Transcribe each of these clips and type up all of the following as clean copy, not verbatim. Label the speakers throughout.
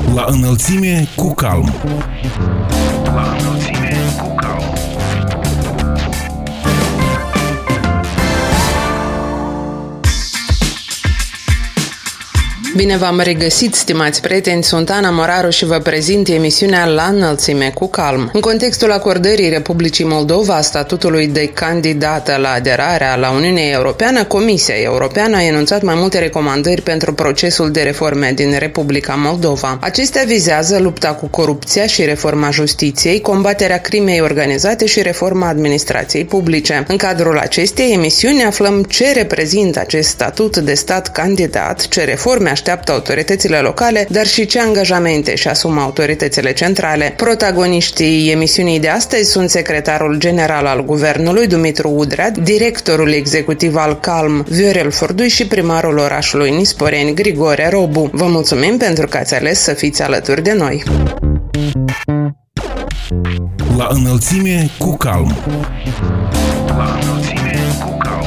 Speaker 1: La înălțime cu calm. La înălțime cu calm.
Speaker 2: Bine v-am regăsit, stimați prieteni, sunt Ana Moraru și vă prezint emisiunea La înălțime cu calm. În contextul acordării Republicii Moldova a statutului de candidată la aderarea la Uniunea Europeană, Comisia Europeană a enunțat mai multe recomandări pentru procesul de reforme din Republica Moldova. Acestea vizează lupta cu corupția și reforma justiției, combaterea crimei organizate și reforma administrației publice. În cadrul acestei emisiuni aflăm ce reprezintă acest statut de stat candidat, ce reforme așteaptă autoritățile locale, dar și ce angajamente își asumă autoritățile centrale. Protagoniștii emisiunii de astăzi sunt secretarul general al Guvernului, Dumitru Udrea, directorul executiv al CALM, Viorel Furdui și primarul orașului Nisporeni, Grigore Robu. Vă mulțumim pentru că ați ales să fiți alături de noi.
Speaker 1: La înălțime cu calm. La înălțime cu calm.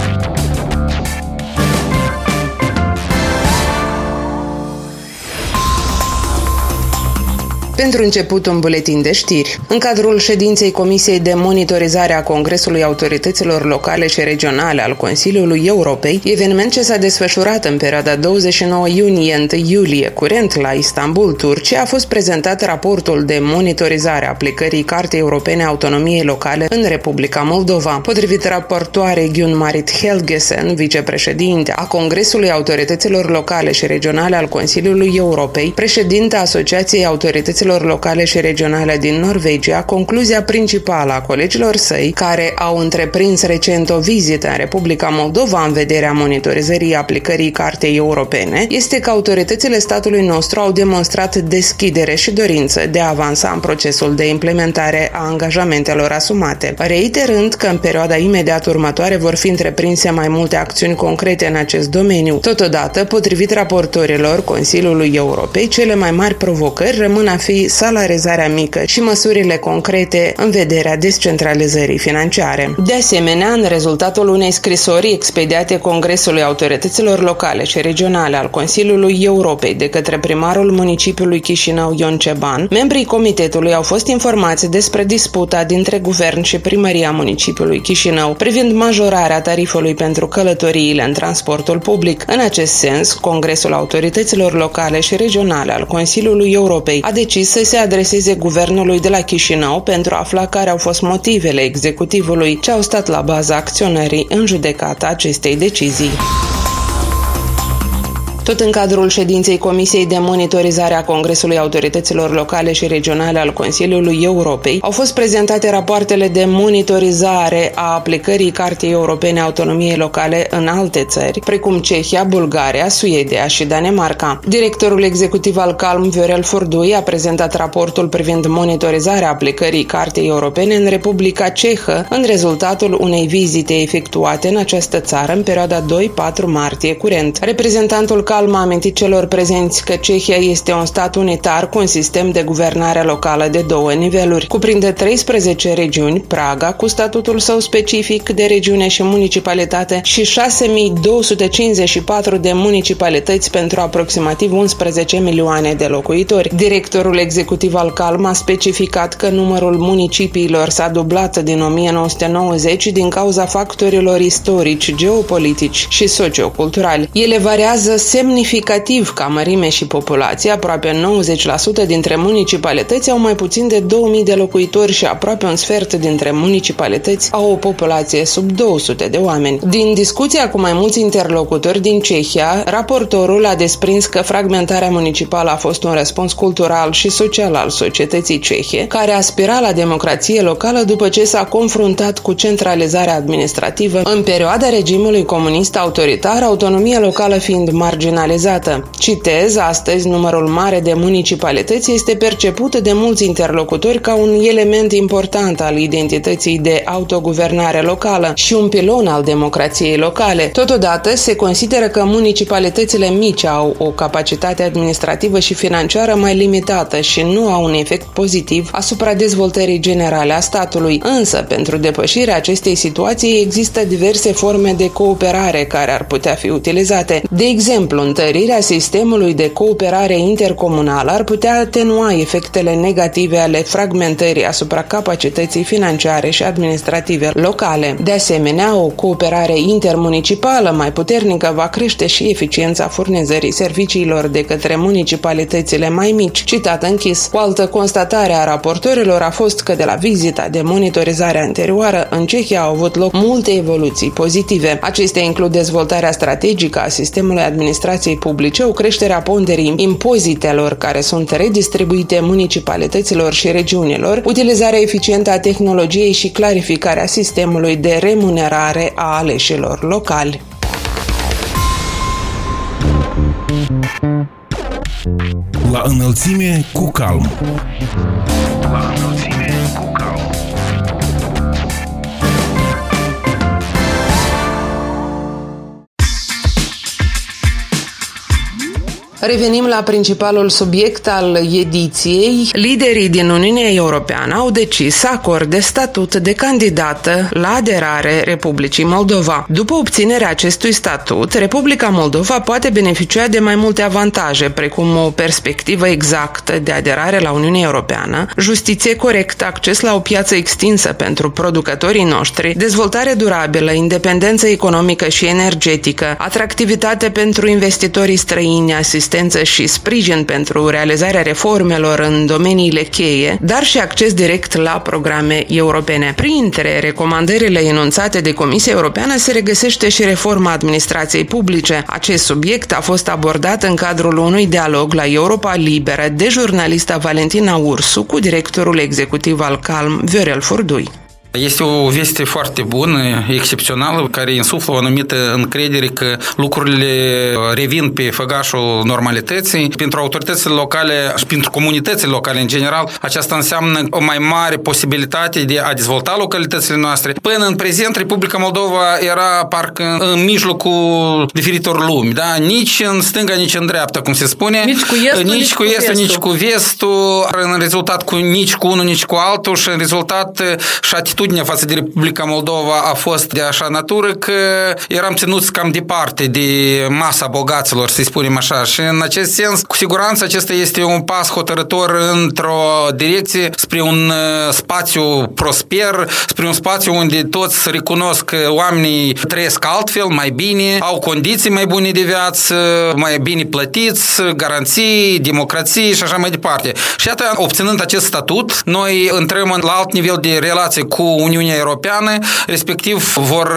Speaker 2: Pentru început, un buletin de știri. În cadrul ședinței Comisiei de Monitorizare a Congresului Autorităților Locale și Regionale al Consiliului Europei, eveniment ce s-a desfășurat în perioada 29 iunie-1 iulie curent la Istanbul, Turcia, a fost prezentat raportul de monitorizare a aplicării Cartei Europene a Autonomiei Locale în Republica Moldova. Potrivit raportoarei Gun-Marit Helgesen, vicepreședinte a Congresului Autorităților Locale și Regionale al Consiliului Europei, președinta Asociației Autorităților Locale și Regionale din Norvegia, concluzia principală a colegilor săi, care au întreprins recent o vizită în Republica Moldova în vederea monitorizării aplicării Cartei Europene, este că autoritățile statului nostru au demonstrat deschidere și dorință de a avansa în procesul de implementare a angajamentelor asumate, reiterând că în perioada imediat următoare vor fi întreprinse mai multe acțiuni concrete în acest domeniu. Totodată, potrivit raportorilor Consiliului Europei, cele mai mari provocări rămân a fi salarizarea mică și măsurile concrete în vederea descentralizării financiare. De asemenea, în rezultatul unei scrisori expediate Congresului Autorităților Locale și Regionale al Consiliului Europei de către primarul municipiului Chișinău, Ion Ceban, membrii comitetului au fost informați despre disputa dintre guvern și primăria municipiului Chișinău privind majorarea tarifului pentru călătoriile în transportul public. În acest sens, Congresul Autorităților Locale și Regionale al Consiliului Europei a decis să se adreseze guvernului de la Chișinău pentru a afla care au fost motivele executivului ce au stat la baza acționării în judecata acestei decizii. Tot în cadrul ședinței Comisiei de Monitorizare a Congresului Autorităților Locale și Regionale al Consiliului Europei au fost prezentate rapoartele de monitorizare a aplicării Cartei Europene a Autonomiei Locale în alte țări, precum Cehia, Bulgaria, Suedia și Danemarca. Directorul executiv al CALM, Viorel Furdui, a prezentat raportul privind monitorizarea aplicării Cartei Europene în Republica Cehă, în rezultatul unei vizite efectuate în această țară în perioada 2-4 martie curent. Reprezentantul CALM a amintit celor prezenți că Cehia este un stat unitar cu un sistem de guvernare locală de 2 niveluri. Cuprinde 13 regiuni, Praga, cu statutul său specific de regiune și municipalitate și 6.254 de municipalități pentru aproximativ 11 milioane de locuitori. Directorul executiv al CALM a specificat că numărul municipiilor s-a dublat din 1990 din cauza factorilor istorici, geopolitici și socioculturali. Ele variază semnificativ ca mărime și populație, aproape 90% dintre municipalități au mai puțin de 2000 de locuitori și aproape un sfert dintre municipalități au o populație sub 200 de oameni. Din discuția cu mai mulți interlocutori din Cehia, raportorul a desprins că fragmentarea municipală a fost un răspuns cultural și social al societății cehe, care aspira la democrație locală după ce s-a confruntat cu centralizarea administrativă în perioada regimului comunist autoritar, autonomia locală fiind marginalizată. Citez, astăzi numărul mare de municipalități este perceput de mulți interlocutori ca un element important al identității de autoguvernare locală și un pilon al democrației locale. Totodată, se consideră că municipalitățile mici au o capacitate administrativă și financiară mai limitată și nu au un efect pozitiv asupra dezvoltării generale a statului. Însă, pentru depășirea acestei situații există diverse forme de cooperare care ar putea fi utilizate. De exemplu, întărirea sistemului de cooperare intercomunală ar putea atenua efectele negative ale fragmentării asupra capacității financiare și administrative locale. De asemenea, o cooperare intermunicipală mai puternică va crește și eficiența furnizării serviciilor de către municipalitățile mai mici. Citat închis. O altă constatare a raportorilor a fost că de la vizita de monitorizare anterioară în Cehia au avut loc multe evoluții pozitive. Acestea includ dezvoltarea strategică a sistemului administrației publice, o creștere a ponderii impozitelor care sunt redistribuite municipalităților și regiunilor, utilizarea eficientă a tehnologiei și clarificarea sistemului de remunerare a aleșilor locali.
Speaker 1: La înălțime cu calm. La înălțime cu calm.
Speaker 2: Revenim la principalul subiect al ediției. Liderii din Uniunea Europeană au decis să acorde statut de candidată la aderare Republicii Moldova. După obținerea acestui statut, Republica Moldova poate beneficia de mai multe avantaje, precum o perspectivă exactă de aderare la Uniunea Europeană, justiție corectă, acces la o piață extinsă pentru producătorii noștri, dezvoltare durabilă, independență economică și energetică, atractivitate pentru investitorii străini, asistență și sprijin pentru realizarea reformelor în domeniile cheie, dar și acces direct la programe europene. Printre recomandările enunțate de Comisia Europeană se regăsește și reforma administrației publice. Acest subiect a fost abordat în cadrul unui dialog la Europa Liberă de jurnalista Valentina Ursu cu directorul executiv al CALM, Viorel Furdui.
Speaker 3: Este o veste foarte bună, excepțională, care insuflă o anumită încredere că lucrurile revin pe făgașul normalității. Pentru autoritățile locale și pentru comunitățile locale în general, aceasta înseamnă o mai mare posibilitate de a dezvolta localitățile noastre. Până în prezent, Republica Moldova era parcă în mijlocul diferitor lumi, da? Nici în stânga, nici în dreapta, cum se spune.
Speaker 2: Nici cu estul,
Speaker 3: nici cu vestul, în rezultat nici cu unul, nici cu altul și în rezultat și atitudinea față de Republica Moldova a fost de așa natură că eram ținuți cam departe de masa bogaților, să-i spunem așa. Și în acest sens, cu siguranță, acesta este un pas hotărător într-o direcție spre un spațiu prosper, spre un spațiu unde toți recunosc că oamenii trăiesc altfel, mai bine, au condiții mai bune de viață, mai bine plătiți, garanții, democrație și așa mai departe. Și iată, obținând acest statut, noi intrăm la alt nivel de relație cu Uniunea Europeană, respectiv vor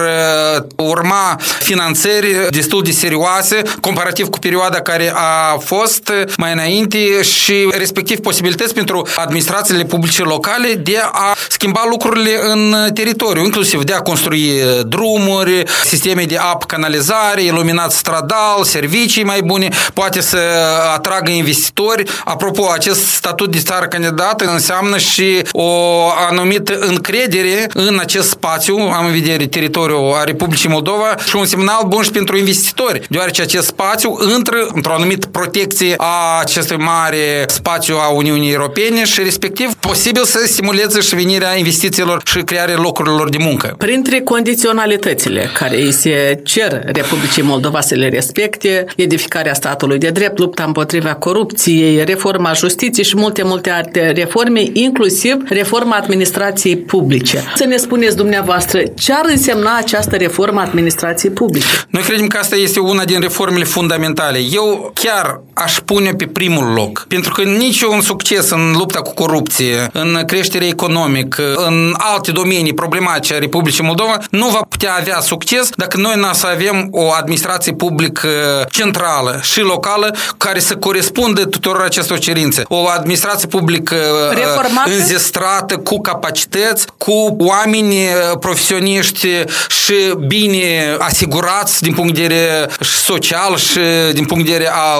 Speaker 3: urma finanțări destul de serioase, comparativ cu perioada care a fost mai înainte și respectiv posibilități pentru administrațiile publice locale de a schimba lucrurile în teritoriu, inclusiv de a construi drumuri, sisteme de apă, canalizare, iluminat stradal, servicii mai bune, poate să atragă investitori. Apropo, acest statut de țară candidată înseamnă și o anumită încredere în acest spațiu, am în vedere teritoriul a Republicii Moldova, și un semnal bun și pentru investitori, deoarece acest spațiu intră într-o anumită protecție a acestui mare spațiu a Uniunii Europene și respectiv posibil să stimuleze și venirea investițiilor și crearea locurilor de muncă.
Speaker 4: Printre condiționalitățile care îi se cer Republicii Moldova să le respecte, edificarea statului de drept, lupta împotriva corupției, reforma justiției și multe alte reforme, inclusiv reforma administrației publice. Să ne spuneți dumneavoastră ce ar însemna această reformă a administrației publice?
Speaker 3: Noi credem că asta este una din reformele fundamentale. Eu chiar aș pune pe primul loc, pentru că niciun succes în lupta cu corupție, în creștere economică, în alte domenii problematice a Republicii Moldova nu va putea avea succes dacă noi nu să avem o administrație publică centrală și locală care să corespundă tuturor acestor cerințe. O administrație publică înzestrată, cu capacități, cu oameni profesioniști și bine asigurați din punct de vedere social și din punct de vedere al creșterii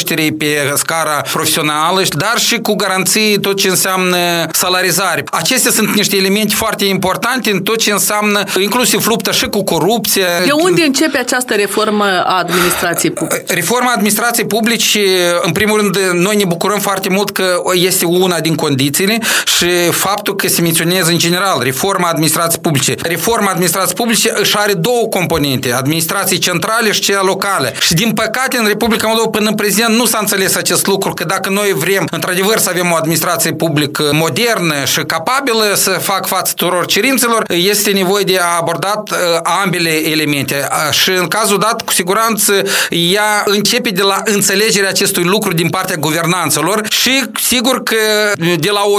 Speaker 3: creșterii pe scara profesională, dar și cu garanții tot ce înseamnă salarizare. Acestea sunt niște elemente foarte importante în tot ce înseamnă inclusiv lupta și cu corupție.
Speaker 4: De unde începe această reformă a administrației publice?
Speaker 3: Reforma administrației publice, în primul rând, noi ne bucurăm foarte mult că este una din condițiile și faptul că se menționează în general reforma administrației publice. Reforma administrației publice își are două componente, administrații centrale și cea locală. Și din păcate în Republica Moldova până în prezent nu s-a înțeles acest lucru, că dacă noi vrem într-adevăr să avem o administrație publică modernă și capabilă să facă față tuturor cerințelor, este nevoie de a abordat ambele elemente. Și în cazul dat, cu siguranță, ea începe de la înțelegerea acestui lucru din partea guvernanțelor și sigur că de la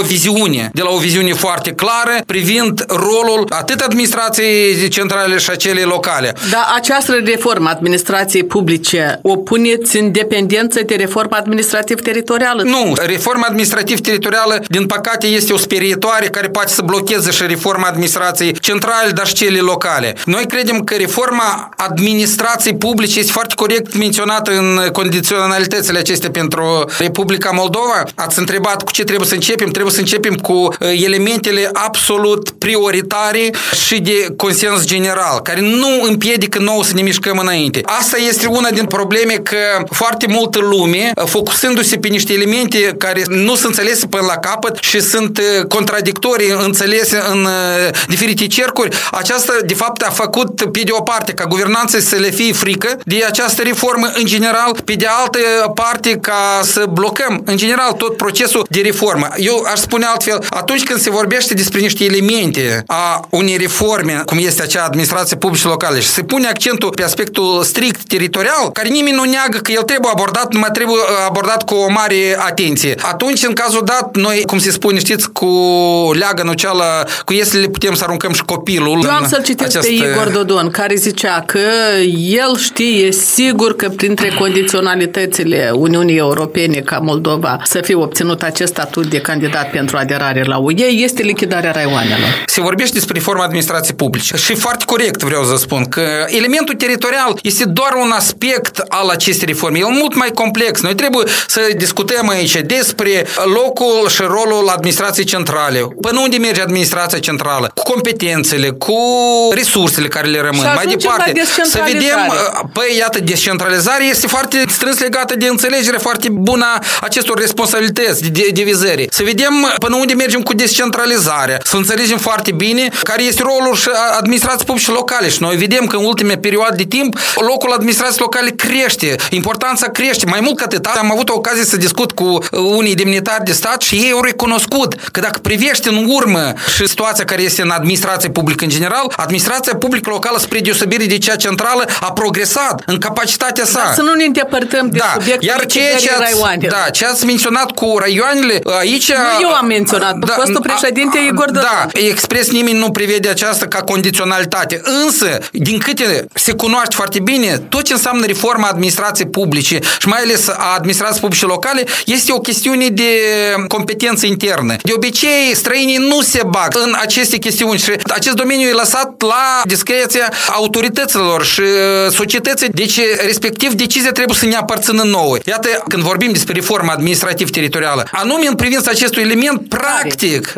Speaker 3: o viziune foarte clară privind rolul atât administrației centrale și a celei locale.
Speaker 4: Dar această reformă administrației publice o puneți în dependență de reforma administrativ-teritorială?
Speaker 3: Nu, reforma administrativ-teritorială, din păcate, este o sperietoare care poate să blocheze și reforma administrației centrale, dar și cele locale. Noi credem că reforma administrației publice este foarte corect menționată în condiționalitățile acestea pentru Republica Moldova. Ați întrebat cu ce trebuie să începem? Trebuie să începem cu elementele absolut prioritare și de consens general, care nu împiedică nouă să ne mișcăm înainte. Asta este una din probleme, că foarte multă lume, focusându-se pe niște elemente care nu sunt înțelese până la capăt și sunt contradictorii înțelese în diferite cercuri, aceasta de fapt a făcut pe de o parte ca guvernanța să le fie frică de această reformă în general, pe de altă parte ca să blocăm în general tot procesul de reformă. Eu aș spune altfel, atunci când se vorbește despre niște elemente a unei reforme, cum este acea administrație publică locală, și se pune accentul pe aspectul strict teritorial, care nimeni nu neagă că el trebuie abordat, numai trebuie abordat cu o mare atenție. Atunci, în cazul dat, noi, cum se spune, știți, cu leagănul cealaltă, cu iesele putem să aruncăm și copilul.
Speaker 4: Eu am să-l citesc pe Igor Dodon, care zicea că el știe sigur că printre condiționalitățile Uniunii Europene ca Moldova să fie obținut acest statut de candidat pentru aderare la UE este lichidarea raioanelor.
Speaker 3: Se vorbește despre reforma administrației publice și foarte corect vreau să spun că elementul teritorial este doar un aspect al acestei reforme. E mult mai complex. Noi trebuie să discutăm aici despre locul și rolul administrației centrale. Până unde merge administrația centrală? Cu competențele, cu resursele care le rămân. Mai departe, să vedem, păi iată, descentralizarea este foarte strâns legată de înțelegere foarte bună a acestor responsabilități, de divizări. Să vedem până unde mergem cu descentralizarea, să înțelegem foarte bine care este rolul și administrației publice locale. Și noi vedem că în ultima perioadă de timp locul administrației locale crește, importanța crește. Mai mult ca atât, am avut ocazie să discut cu unii demnitari de stat și ei au recunoscut că dacă privești în urmă și situația care este în administrația publică în general, administrația publică locală, spre deosebire de cea centrală, a progresat în capacitatea sa.
Speaker 4: Dar să nu ne îndepărtăm de subiectul raioanelor.
Speaker 3: Da, ce ați menționat cu raioanele, aici...
Speaker 4: Nu eu am menționat, fostul președinte Igor Dodon.
Speaker 3: Da, expres nimeni nu prevede aceasta ca condiționalitate. Însă, din câte se cunoaște foarte bine, tot ce înseamnă reforma administrației publice și mai ales a administrației publice locale este o chestiune de competență internă. De obicei, străinii nu se bag în aceste chestiuni și acest domeniu e lăsat la discreția autorităților și societății, deci respectiv decizia trebuie să ne aparțină nouă. Iată, când vorbim despre reforma administrativ-teritorială, anume în privința acestui element practic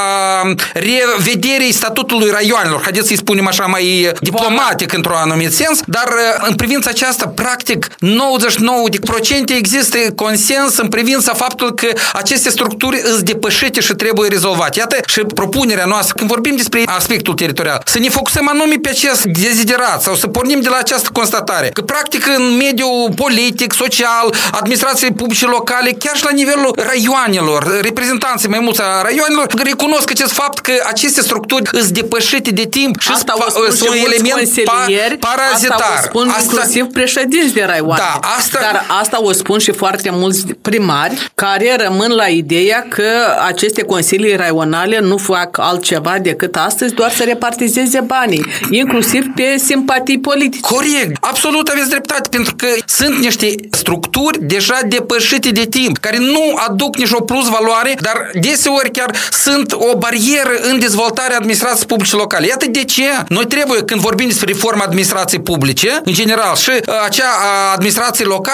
Speaker 3: a revederii statutului raioanelor, haideți să-i spunem așa mai diplomatic într-un anumit sens, dar în privința aceasta, practic, 99% există consens în privința faptului că aceste structuri îs depășite și trebuie rezolvate. Iată și propunerea noastră, când vorbim despre aspectul teritorial, să ne focusăm anume pe acest deziderat sau să pornim de la această constatare, că practic în mediul politic, social, administrației publice locale, chiar și la nivelul raioanelor, reprezentanții mai mulți a raioanelor, recunosc acest fapt că aceste structuri îs depășite de timp și sunt un element parazitar.
Speaker 4: Asta o spun inclusiv președinți de raioane.
Speaker 3: Da,
Speaker 4: dar asta o spun și foarte mulți primari care rămân la ideea că aceste consilii raionale nu fac altceva decât astăzi doar să repartizeze banii, inclusiv pe simpatii politice.
Speaker 3: Corect, absolut aveți dreptate, pentru că sunt niște structuri deja depășite de timp, care nu aduc nici o plus valoare, dar deseori chiar sunt o barieră în dezvoltarea administrației publice locale. Iată de ce noi trebuie, când vorbim despre reforma administrației publice, în general, și acea administrație locale, să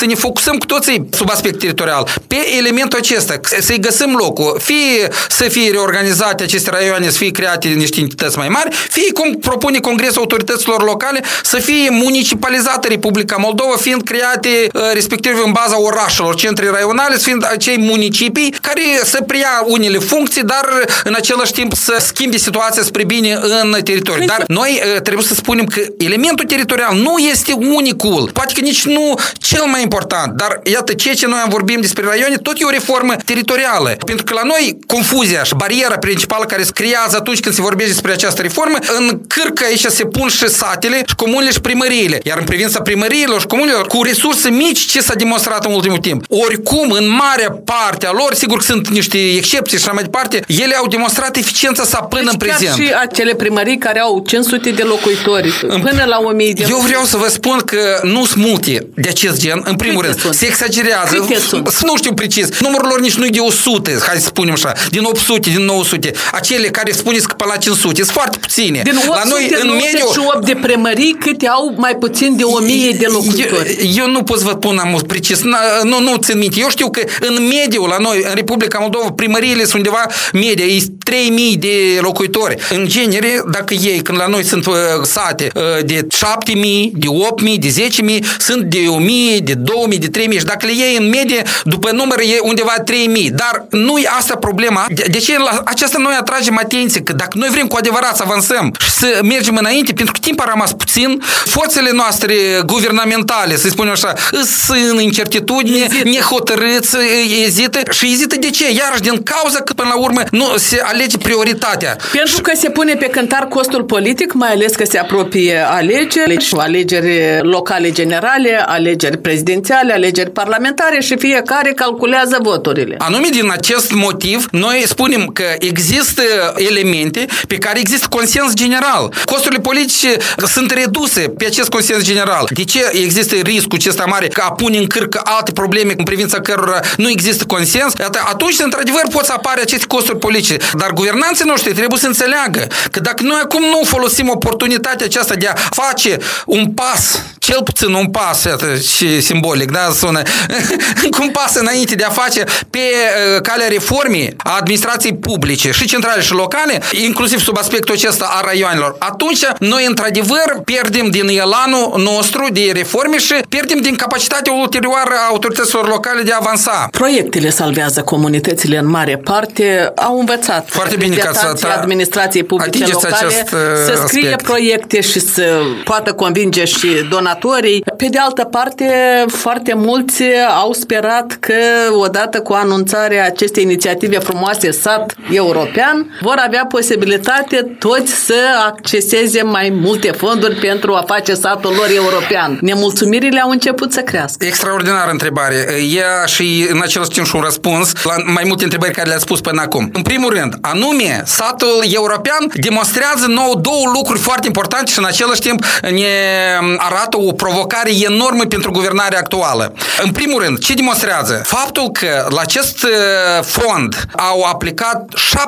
Speaker 3: să ne focusăm cu toții sub aspect teritorial pe elementul acesta, să-i găsim locul, fie să fie reorganizate aceste raioane, să fie create niște entități mai mari, fie cum propune Congresul Autorităților Locale, să fie municipalizată Republica Moldova, fiind create respectiv în baza orașelor, centre raionale, fiind acei municipii care să preia unele funcții, dar în același timp să schimbe situația spre bine în teritoriu. Dar noi trebuie să spunem că elementul teritorial nu este unicul, poate că nici nu cel mai important, dar iată, ceea ce noi am vorbit despre raioane, tot e o reformă teritorială. Pentru că la noi confuzia și bariera principală care se creează atunci când se vorbește despre această reformă, în cârcă aici se pun și satele, și comunele și primăriile. Iar în privința primăriilor și comunelor, cu resurse mici, ce s-a demonstrat în ultimul timp? Oricum, în marea parte a lor, sigur că sunt niște excepții și așa mai departe, ele au demonstrat eficiența sa până în prezent.
Speaker 4: Chiar și acele primării care au 500 de locuitori, până la 1000 de...
Speaker 3: Eu vreau să vă spun că nu sunt multe de acest gen. În primul rând, se exagerează. Nu știu precis. Numărul lor nici nu e de 100, hai să spunem așa, din 800, din 900. Acele care spuneți că până la 500, sunt foarte puține.
Speaker 4: Din 898 de primării, câte au mai puțin de 1000 de locuitori?
Speaker 3: Eu nu pot să vă spun precis. Nu țin minte. Eu știu că în mediu, la noi, în Republica Moldova, primăriile sunt undeva media, e 3000 de locuitori. În genere, dacă ei, când la noi sunt sate de 7000, de 8000, de 10000, sunt de 1000, de 2000, de 3000 și dacă le iei în medie, după număr e undeva 3000. Dar nu e asta problema. De ce la aceasta noi atragem atenție? Că dacă noi vrem cu adevărat să avansăm și să mergem înainte, pentru că timp a rămas puțin, forțele noastre guvernamentale, să spunem așa, sunt în incertitudine, nehotărâți, ezită. Și ezită de ce? Iarăși din cauza că până la urmă nu se alege prioritatea.
Speaker 4: Pentru că se pune pe cântar costul politic, mai ales că se apropie alegeri locale generale, alegeri prezidențiale, alegeri parlamentare și fiecare calculează voturile.
Speaker 3: Anume din acest motiv, noi spunem că există elemente pe care există consens general. Costurile politice sunt reduse pe acest consens general. De ce există riscul acesta mare că a pune în cârcă alte probleme în privința cărora nu există consens? Atunci, într-adevăr, pot să apare aceste costuri politice. Dar guvernanții noștri trebuie să înțeleagă că dacă noi acum nu folosim oportunitatea aceasta de a face un pas, cel puțin un pas, iată, și simbolic, da, sună, un pas înainte de a face pe calea reformei a administrației publice și centrale și locale, inclusiv sub aspectul acesta a raioanelor, atunci noi, într-adevăr, pierdem din elanul nostru de reforme și pierdem din capacitatea ulterioară a autorităților locale de a avansa.
Speaker 4: Proiectele salvează comunitățile în mare parte, au învățat
Speaker 3: foarte bine că
Speaker 4: administrației publice locale să scrie proiecte și să poată convinge și donatorii. Pe de altă parte, foarte mulți au sperat că odată cu anunțarea acestei inițiative frumoase Sat European, vor avea posibilitate toți să acceseze mai multe fonduri pentru a face satul lor european. Nemulțumirile au început să crească.
Speaker 3: Extraordinară întrebare. Ea și în același timp și un răspuns la mai multe întrebări care le-ați spus până acum. În primul rând, anume, satul european demonstrează nouă două lucruri foarte importante și în același timp ne arată o provocare enormă pentru guvernarea actuală. În primul rând, ce demonstrează? Faptul că la acest fond au aplicat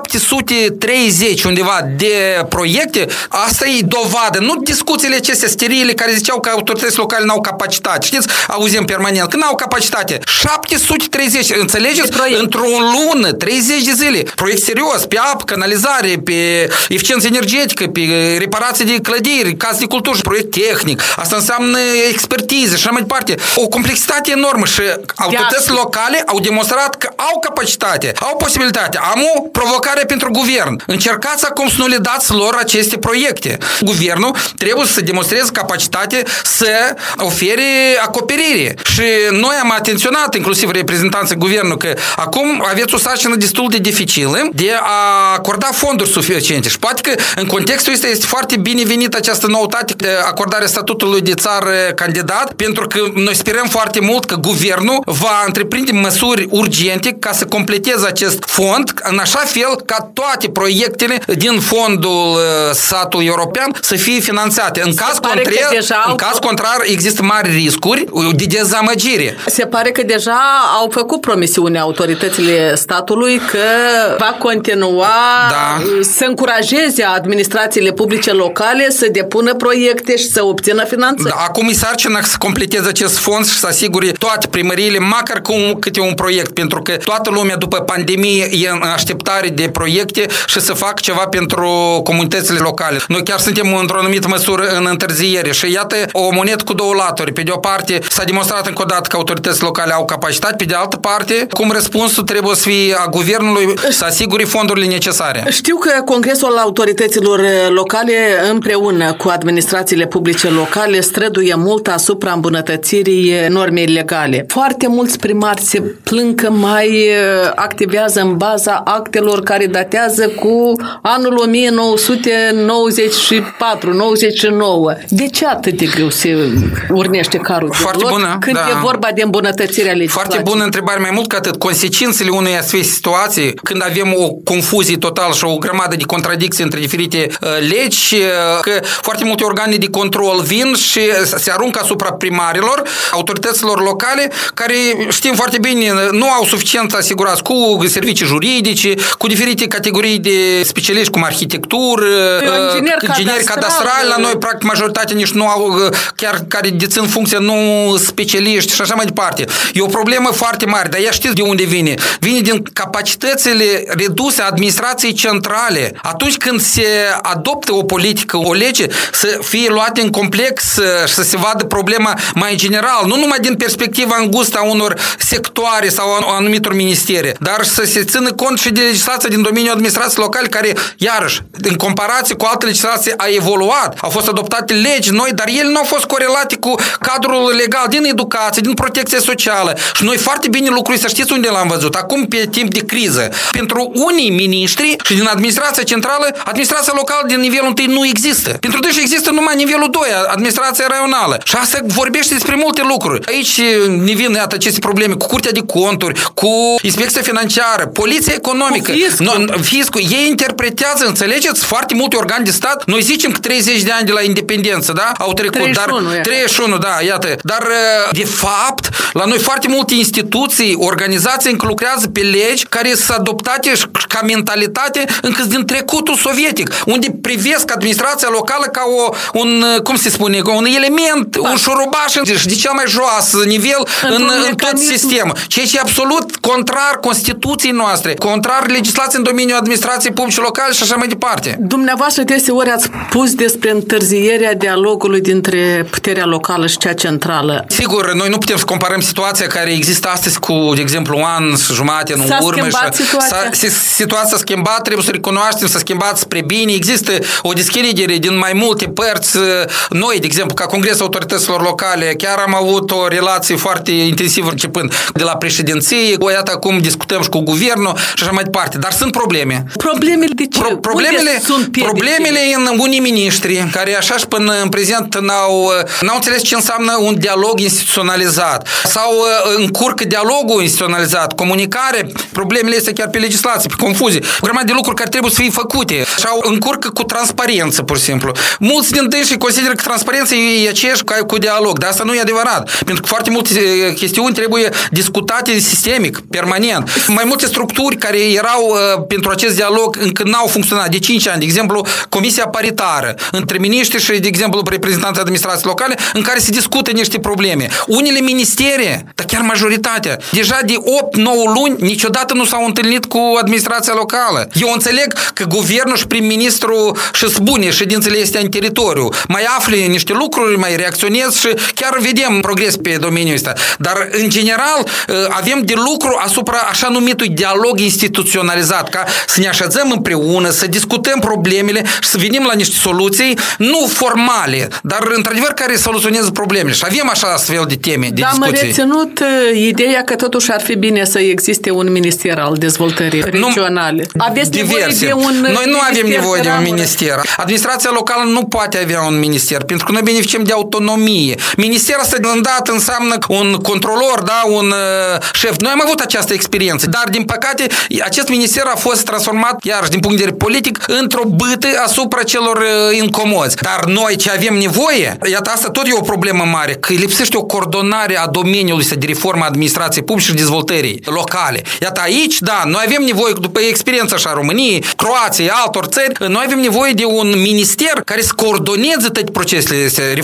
Speaker 3: 730 undeva de proiecte, asta e dovadă. Nu discuțiile acestea sterile care ziceau că autoritățile locale n-au capacitate. Știți, auzim permanent că n-au capacitate. 730, înțelegeți? Într-o lună, 30 de zile. Proiect serios, pe apă, canalizare, pe eficiență energetică, pe reparație de clădiri, case de cultură, proiect tehnic. Asta înseamnă expertiză și așa mai departe. O complexitate enormă și autoritățile locale au demonstrat că au capacitate, au posibilitate. Am o provocare pentru guvern. Încercați acum să nu le dați lor aceste proiecte. Guvernul trebuie să demonstreze capacitate să ofere acoperire. Și noi am atenționat, inclusiv reprezentanții guvernului, că acum aveți o sarcină destul de dificilă de a acorda fonduri suficiente. Și poate că în contextul ăsta este foarte binevenită această noutate de acordarea statutului de țară candidat, pentru că noi sperăm foarte mult că guvernul va întreprinde măsuri urgente ca să completeze acest fond în așa fel ca toate proiectele din fondul satului european să fie finanțate. În caz contrar există mari riscuri de dezamăgire.
Speaker 4: Se pare că deja au făcut promisiune autoritățile statului că va continua să încurajeze administrațiile publice locale să depună proiecte și să obțină finanțări.
Speaker 3: Acum e sarcina să completeze acest fond și să asigure toate primăriile, măcar cu câte un proiect, pentru că toată lumea după pandemie e în așteptare de proiecte și să facă ceva pentru comunitățile locale. Noi chiar suntem într-o anumită măsură în întârziere și iată o monedă cu două laturi. Pe de o parte s-a demonstrat încă o dată că autoritățile locale au capacitate, pe de altă parte, cum răspunsul trebuie să fie a guvernului să asigure fondurile necesare.
Speaker 4: Știu că Congresul Autorităților Locale împreună cu administrațiile publice locale străduie mult asupra îmbunătățirii normei legale. Foarte mulți primari se plâng că mai activează în baza actelor care datează cu anul 1994-99. De ce atât de greu se urnește carul de lot când e vorba de îmbunătățirea legislației?
Speaker 3: Foarte bună întrebare, mai mult ca atât. Consecințele unei astfel situații, când avem o confuzie totală și o grămadă de contradicții între diferite legi, că foarte multe organe de control vin și se aruncă asupra primarilor, autorităților locale, care știm foarte bine, nu au suficient asigurați cu servicii juridice, cu diferite categorii de specialiști, cum arhitectură, ingineri cadastrali, la noi practic majoritatea nici nu au, chiar care dețin funcție, nu specialiști și așa mai departe. E o problemă foarte mare, dar ea știți de unde vine? Vine din capacitățile reduse a administrației centrale. Atunci când se adoptă o politică, o lege, să fie luate în complex și să se vadă problema mai general, nu numai din perspectiva îngustă a unor sectoare sau a anumitor ministere, dar să se țină cont și de legislația din domeniul administrației locale, care, iarăși, în comparație cu alte legislații, a evoluat. Au fost adoptate legi noi, dar ele nu au fost corelate cu cadrul legal din educație, din protecție socială. Și noi foarte bine lucrurile, să știți unde l-am văzut. Acum, pe timp de criză. Pentru unii miniștri și din administrația centrală, administrația locală din nivelul 1 nu există. Pentru deci există numai nivelul 2, administrația raională. Și asta vorbește despre multe lucruri. Aici ne vin, iată, aceste probleme cu Curtea de Conturi, cu Inspecția Financiară, Poliția Economică, fiscul. Ei interpretează, înțelegeți, foarte multe organe de stat. Noi zicem că 30 de ani de la independență, da? Au trecut, 31, da, iată. Dar, de fapt, la noi foarte multe instituții, organizații încă lucrează pe legi care sunt adoptate ca mentalitate încă din trecutul sovietic, unde privesc administrația locală ca cum se spune, un element, un șurubaș de cel mai jos nivel în tot sistemul. Ceea ce e absolut contrar Constituției noastre, contrar legislației în domeniul administrației publice locale și așa mai departe.
Speaker 4: Dumneavoastră deseori ați spus despre întârzierea dialogului dintre puterea locală și cea centrală.
Speaker 3: Sigur, noi nu putem să comparăm situația care există astăzi cu, de exemplu, un an și jumate în urmă. Situația s-a schimbat, trebuie să recunoaștem, s-a schimbat spre bine. Există o deschidere din mai multe părți. Noi, de exemplu, ca Congresul Autorităților Locale, chiar am avut o relație foarte intensivă începând de la președinție. Iată, acum discutăm și cu guvernul și așa mai departe. Dar sunt probleme.
Speaker 4: Problemele de ce?
Speaker 3: Problemele în unii miniștri, care așa și până în prezent n-au înțeles ce înseamnă un dialog instituționalizat. Sau încurcă dialogul instituționalizat, comunicare, problemele astea chiar pe legislație, pe confuzie. O grămadă de lucruri care trebuie să fie făcute. Sau încurcă cu transparență, pur și simplu. Mulți din dânsii consideră că transparența e aceeași ca cu dialog, dar asta nu e adevărat. Pentru că foarte multe chestiuni trebuie discutate sistemic, permanent. Mai multe structuri care erau pentru acest dialog încă n-au funcționat de 5 ani. De exemplu, Comisia Paritară între miniștri și, de exemplu, reprezentanții administrației locale, în care se discută niște probleme. Unele ministere, dar chiar majoritatea, deja de 8-9 luni niciodată nu s-au întâlnit cu administrația locală. Eu înțeleg că guvernul și prim-ministru și-s bune ședințele astea în teritoriu, mai afli niște lucruri, mai reacționez și chiar vedem progres pe domeniul ăsta. Dar, în general, avem de lucru asupra așa numitului dialog instituționalizat, ca să ne așezăm împreună, să discutăm problemele și să venim la niște soluții, nu formale, dar, într-adevăr, care soluționează problemele. Și avem așa astfel de teme, de discuții.
Speaker 4: Am reținut ideea că totuși ar fi bine să existe un minister al dezvoltării regionale. Aveți nevoie de un
Speaker 3: Noi nu avem nevoie de un minister. Administrația locală nu poate avea un minister, pentru că noi beneficiem de autonomie. Ministerul ăsta îndată înseamnă un controlor, da, un șef. Noi am avut această experiență, dar din păcate acest minister a fost transformat, iarăși din punct de vedere politic, într-o bâtă asupra celor incomozi. Dar noi ce avem nevoie, iată, asta tot e o problemă mare, că lipsește o coordonare a domeniului de reformă a administrației publice și dezvoltării locale. Iată aici, da, noi avem nevoie, după experiența așa României, Croației, altor țări, noi avem nevoie de un minister care să coordoneze toate procesele reforme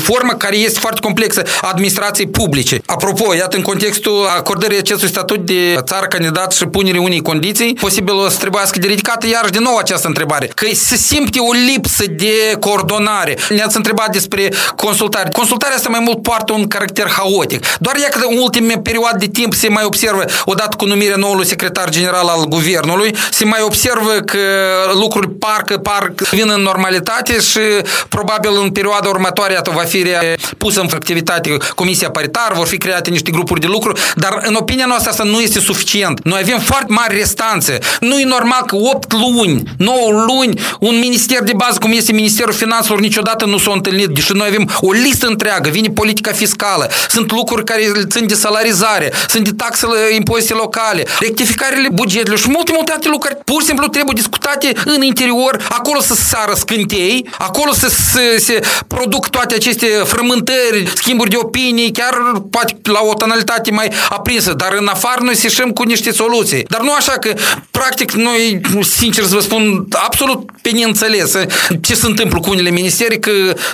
Speaker 3: reformă care este foarte complexă a administrației publice. Apropo, iată, în contextul acordării acestui statut de țară candidat și punerii unei condiții, posibil o să trebuiască de ridicată iarăși din nou această întrebare. Că se simte o lipsă de coordonare. Ne-ați întrebat despre consultare. Consultarea asta mai mult poartă un caracter haotic. Doar e că în ultimele perioade de timp se mai observă, odată cu numirea noului secretar general al guvernului, se mai observă că lucruri parcă vin în normalitate și probabil în perioada următoare va fi pusă în activitate Comisia Paritară, vor fi create niște grupuri de lucru, dar în opinia noastră asta nu este suficient. Noi avem foarte mari restanțe. Nu e normal că 8 luni, 9 luni, un minister de bază cum este Ministerul Finanțelor niciodată nu s-a întâlnit, deși noi avem o listă întreagă, vine politica fiscală, sunt lucruri care țin de salarizare, sunt de taxele, impozite locale, rectificările bugetului și multe alte lucruri pur și simplu trebuie discutate în interior, acolo să sară scântei, acolo să se produc toate aceste frământări, schimburi de opinii, chiar poate la o tonalitate mai aprinsă, dar în afară noi se ieșim cu niște soluții. Dar nu așa că, practic, noi, sincer să vă spun, absolut pe neînțeles ce se întâmplă cu unele ministeri, că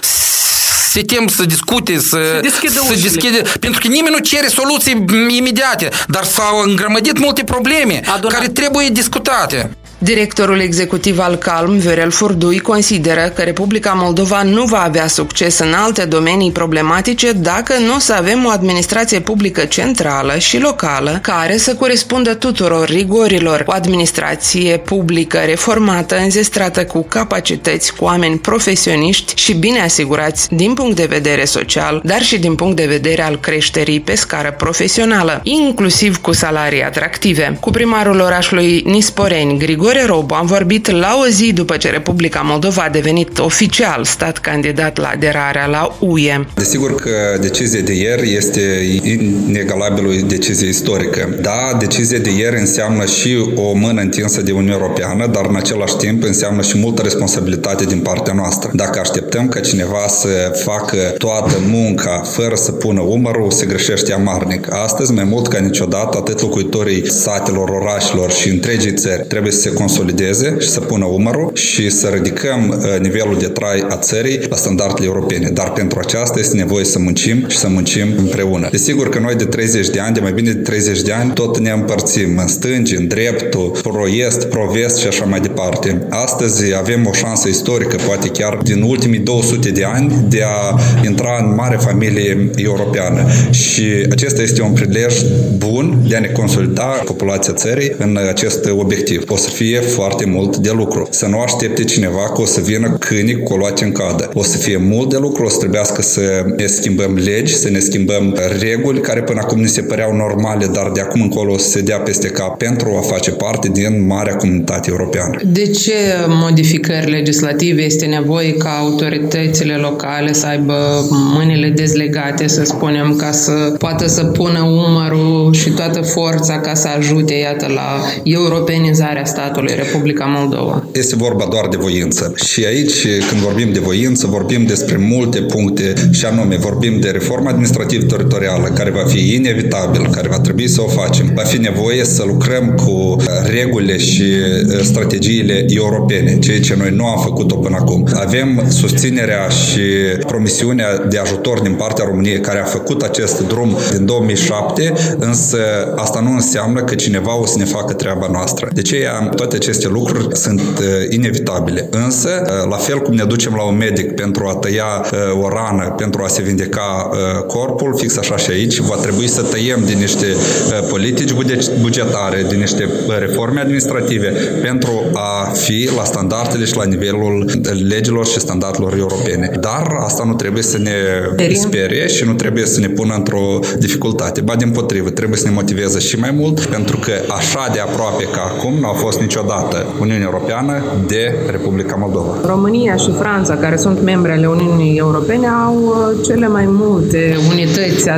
Speaker 3: se tem să discute, să deschide, pentru că nimeni nu cere soluții imediate, dar s-au îngrămădit multe probleme care trebuie discutate.
Speaker 2: Directorul executiv al CALM, Viorel Furdui, consideră că Republica Moldova nu va avea succes în alte domenii problematice dacă nu o să avem o administrație publică centrală și locală care să corespundă tuturor rigorilor, o administrație publică reformată, înzestrată cu capacități, cu oameni profesioniști și bine asigurați din punct de vedere social, dar și din punct de vedere al creșterii pe scară profesională, inclusiv cu salarii atractive. Cu primarul orașului Nisporeni, Grigore Robu, am vorbit la o zi după ce Republica Moldova a devenit oficial stat candidat la aderarea la UE.
Speaker 5: Desigur că decizia de ieri este inegalabilă o decizie istorică. Da, decizia de ieri înseamnă și o mână întinsă de Uniunea Europeană, dar în același timp înseamnă și multă responsabilitate din partea noastră. Dacă așteptăm ca cineva să facă toată munca fără să pună umărul, se greșește amarnic. Astăzi, mai mult ca niciodată, atât locuitorii satelor, orașelor și întregii țări trebuie să se consolideze și să pună umărul și să ridicăm nivelul de trai a țării la standardele europene. Dar pentru aceasta este nevoie să muncim și să muncim împreună. Desigur că noi de 30 de ani, de mai bine de 30 de ani, tot ne împărțim în stângi, în dreptul, pro-est, pro-vest și așa mai departe. Astăzi avem o șansă istorică, poate chiar din ultimii 200 de ani, de a intra în mare familie europeană. Și acesta este un prilej bun de a ne consolida populația țării în acest obiectiv. O să fie foarte mult de lucru. Să nu aștepte cineva că o să vină câinii coloace în cadă. O să fie mult de lucru, o să trebuiască să ne schimbăm legi, să ne schimbăm reguli care până acum ne se păreau normale, dar de acum încolo o să se dea peste cap pentru a face parte din marea comunitate europeană.
Speaker 2: De ce modificări legislative este nevoie ca autoritățile locale să aibă mâinile dezlegate, să spunem, ca să poată să pună umărul și toată forța ca să ajute, iată, la europenizarea statului Republica Moldova?
Speaker 5: Este vorba doar de voință. Și aici, când vorbim de voință, vorbim despre multe puncte și anume, vorbim de reforma administrativ-teritorială, care va fi inevitabil, care va trebui să o facem. Va fi nevoie să lucrăm cu regulile și strategiile europene, ceea ce noi nu am făcut-o până acum. Avem susținerea și promisiunea de ajutor din partea României, care a făcut acest drum din 2007, însă asta nu înseamnă că cineva o să ne facă treaba noastră. De aceea, toate aceste lucruri sunt inevitabile. Însă, la fel cum ne ducem la un medic pentru a tăia o rană, pentru a se vindeca corpul, fix așa și aici, va trebui să tăiem din niște politici bugetare, din niște reforme administrative, pentru a fi la standardele și la nivelul legilor și standardelor europene. Dar asta nu trebuie să ne sperie și nu trebuie să ne pună într-o dificultate. Ba dimpotrivă, trebuie să ne motiveze și mai mult, pentru că așa de aproape ca acum nu a fost niciodată Uniunea Europeană de Republica Moldova.
Speaker 2: România și Franța, care sunt membre ale Uniunii Europene, au cele mai multe unități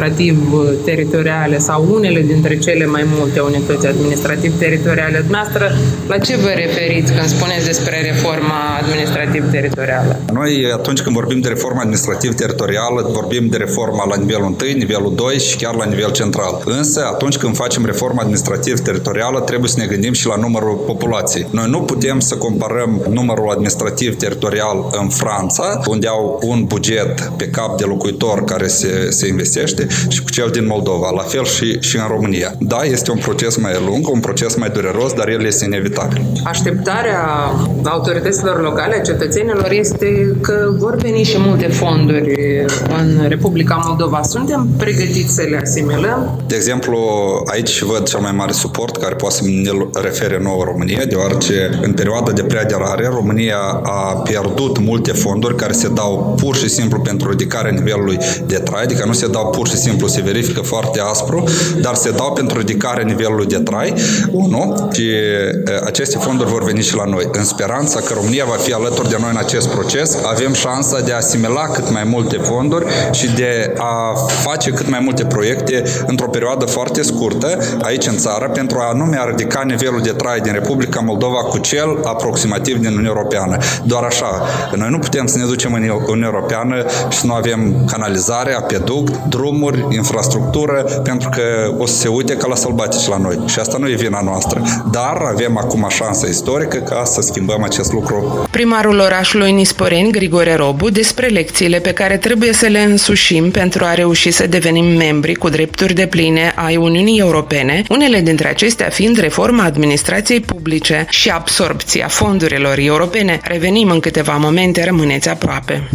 Speaker 2: administrativ-teritoriale sau unele dintre cele mai multe unități administrativ-teritoriale. Dumneavoastră, la ce vă referiți când spuneți despre reforma administrativ-teritorială?
Speaker 5: Noi, atunci când vorbim de reforma administrativ-teritorială, vorbim de reforma la nivelul 1, nivelul 2 și chiar la nivel central. Însă, atunci când facem reforma administrativ-teritorială, trebuie să ne gândim și la numărul numărul populației. Noi nu putem să comparăm numărul administrativ teritorial în Franța, unde au un buget pe cap de locuitor care se investește, și cu cel din Moldova. La fel și în România. Da, este un proces mai lung, un proces mai dureros, dar el este inevitabil.
Speaker 2: Așteptarea autorităților locale, a cetățenilor, este că vor veni și multe fonduri în Republica Moldova. Suntem pregătiți să le asimilăm?
Speaker 5: De exemplu, aici văd cel mai mare suport care poate să ne refere nouă România, deoarece în perioada de preaderare România a pierdut multe fonduri care se dau pur și simplu pentru ridicarea nivelului de trai, adică nu se dau pur și simplu, se verifică foarte aspru, dar se dau pentru ridicarea nivelului de trai, și aceste fonduri vor veni și la noi. În speranța că România va fi alături de noi în acest proces, avem șansa de a asimila cât mai multe fonduri și de a face cât mai multe proiecte într-o perioadă foarte scurtă aici în țară, pentru a nume a ridica nivelul de trai din Republica Moldova cu cel aproximativ din Uniunea Europeană. Doar așa. Noi nu putem să ne ducem în Uniunea Europeană și să nu avem canalizare, apeduct, drumuri, infrastructură, pentru că o să se uite ca la sălbatici la noi. Și asta nu e vina noastră. Dar avem acum șansă istorică ca să schimbăm acest lucru.
Speaker 2: Primarul orașului Nisporeni, Grigore Robu, despre lecțiile pe care trebuie să le însușim pentru a reuși să devenim membri cu drepturi depline ai Uniunii Europene, unele dintre acestea fiind reforma administrației publice și absorbția fondurilor europene. Revenim în câteva momente, rămâneți aproape.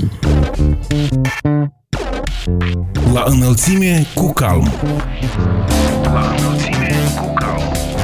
Speaker 1: La înălțime cu calm. La înălțime cu calm.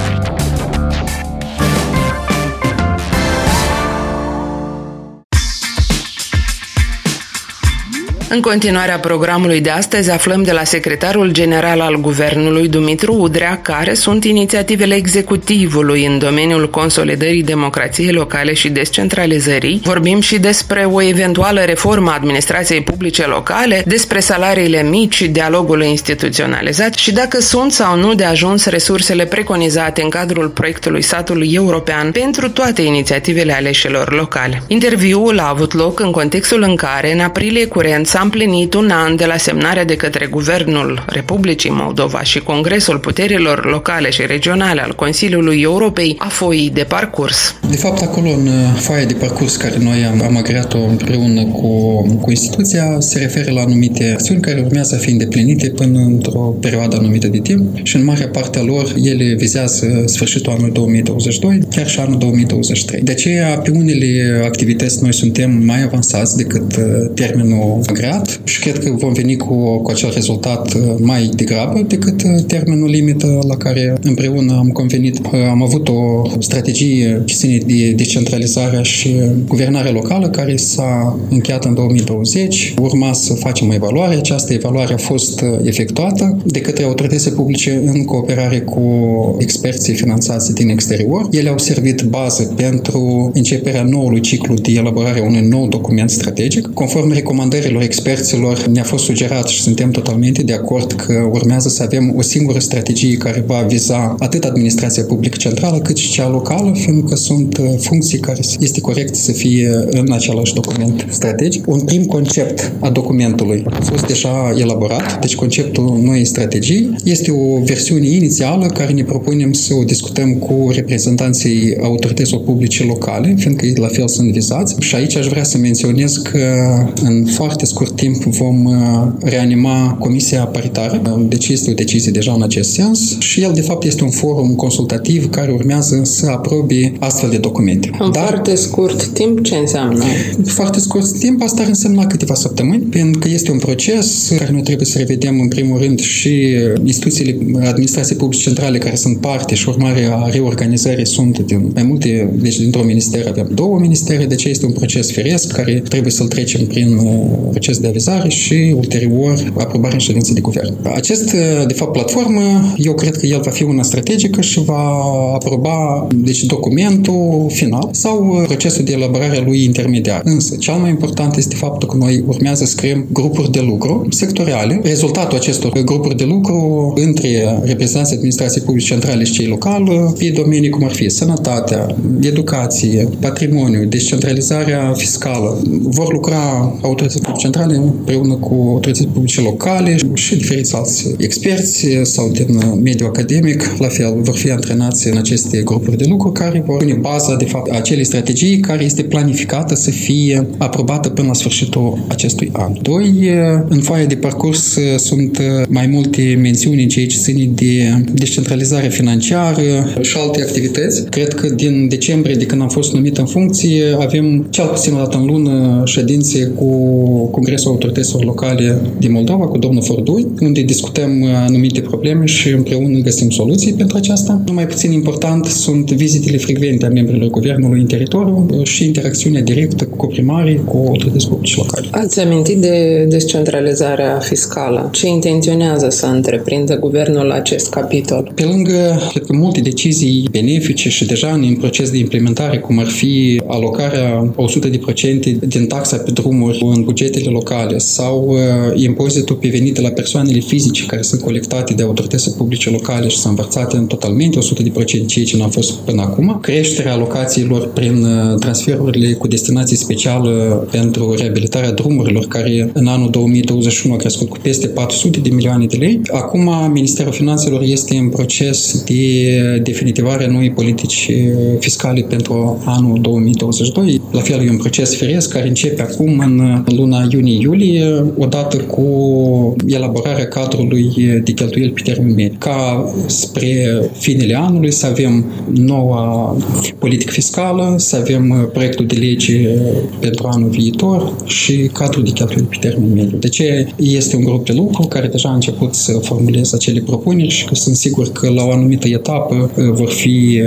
Speaker 2: În continuarea programului de astăzi aflăm de la secretarul general al Guvernului, Dumitru Udrea, care sunt inițiativele executivului în domeniul consolidării democrației locale și descentralizării. Vorbim și despre o eventuală reformă a administrației publice locale, despre salariile mici, dialogul instituționalizat și dacă sunt sau nu de ajuns resursele preconizate în cadrul proiectului satului european pentru toate inițiativele aleșilor locale. Interviul a avut loc în contextul în care, în aprilie curent, s-a împlinit un an de la semnarea de către Guvernul Republicii Moldova și Congresul Puterilor Locale și Regionale al Consiliului Europei a foii de parcurs.
Speaker 6: De fapt, acolo, în foaia de parcurs care noi am agreat-o împreună cu instituția, se referă la anumite acțiuni care urmează să fie îndeplinite până într-o perioadă anumită de timp și în marea parte a lor ele vizează sfârșitul anului 2022, chiar și anul 2023. De aceea, pe unele activități noi suntem mai avansați decât termenul agreat și cred că vom veni cu acel rezultat mai degrabă decât termenul limită la care împreună am convenit. Am avut o strategie ce ține de descentralizarea și guvernarea locală care s-a încheiat în 2020. Urma să facem o evaluare. Această evaluare a fost efectuată de către autoritățile publice în cooperare cu experții finanțați din exterior. Ele au servit bază pentru începerea noului ciclu de elaborare a unui nou document strategic. Conform recomandărilor experților, ne-a fost sugerat și suntem totalmente de acord că urmează să avem o singură strategie care va viza atât administrația publică centrală cât și cea locală, fiindcă sunt funcții care este corect să fie în același document strategic. Un prim concept a documentului a fost deja elaborat, deci conceptul noii strategii este o versiune inițială care ne propunem să o discutăm cu reprezentanții autorităților publice locale, fiindcă ei la fel sunt vizați. Și aici aș vrea să menționez că în foarte scurt timp vom reanima Comisia Paritară, deci este o decizie deja în acest sens și el de fapt este un forum consultativ care urmează să aprobe astfel de documente.
Speaker 2: Foarte scurt timp, ce înseamnă?
Speaker 6: Foarte scurt timp, asta ar însemna câteva săptămâni, pentru că este un proces care noi trebuie să revedem în primul rând și instituțiile administrației publice centrale care sunt parte și urmare a reorganizării sunt din mai multe, deci dintr-un minister avem două ministere, deci este un proces firesc care trebuie să-l trecem prin proces de avizare și ulterior aprobare în ședință de guvern. Acest, de fapt, platformă, eu cred că el va fi una strategică și va aproba, deci, documentul final sau procesul de elaborare a lui intermediar. Însă, cel mai important este faptul că noi urmează să creăm grupuri de lucru sectoriale. Rezultatul acestor grupuri de lucru între reprezentanții administrației publice centrale și cei locali, pe domenii cum ar fi sănătatea, educație, patrimoniu, descentralizarea fiscală, vor lucra autoritățile publice centrale locale, împreună cu autorități publice locale și diferiți alți experți sau din mediul academic, la fel, vor fi antrenați în aceste grupuri de lucru care vor pune baza, de fapt, acelei strategii care este planificată să fie aprobată până la sfârșitul acestui an. 2. În foaia de parcurs sunt mai multe mențiuni în ceea ce ține de descentralizare financiară și alte activități. Cred că din decembrie, de când am fost numit în funcție, avem cel puțin o dată în lună ședințe cu Congresul Autorităților Locale din Moldova, cu domnul Fordui, unde discutăm anumite probleme și împreună găsim soluții pentru aceasta. Nu mai puțin important sunt vizitele frecvente a membrilor guvernului în teritoriu și interacțiunea directă cu primarii, cu autorități publice locale.
Speaker 2: Ați amintit de descentralizarea fiscală. Ce intenționează să întreprindă guvernul la acest capitol?
Speaker 6: Pe lângă, cred că multe decizii benefice și deja în proces de implementare, cum ar fi alocarea 100% din taxa pe drumuri în bugetele locale sau impozitul pe venit de la persoanele fizice care sunt colectate de autorități publice locale și sunt învățate în totalmente 100%, ceea ce n-a fost până acum, creșterea alocațiilor prin transferurile cu destinație specială pentru reabilitarea drumurilor, care în anul 2021 a crescut cu peste 400 de milioane de lei. Acum, Ministerul Finanțelor este în proces de definitivare a noii politici fiscale pentru anul 2022. La fel, e un proces firesc care începe acum în luna iunie-iulie, odată cu elaborarea cadrului de cheltuieli pe termen mediu. Ca spre finele anului să avem noua politică fiscală, să avem proiectul de lege pentru anul viitor și cadrul de cheltuieli pe termen mediu. De ce este un grup de lucru care deja a început să formuleze acele propuneri și că sunt sigur că la o anumită etapă vor fi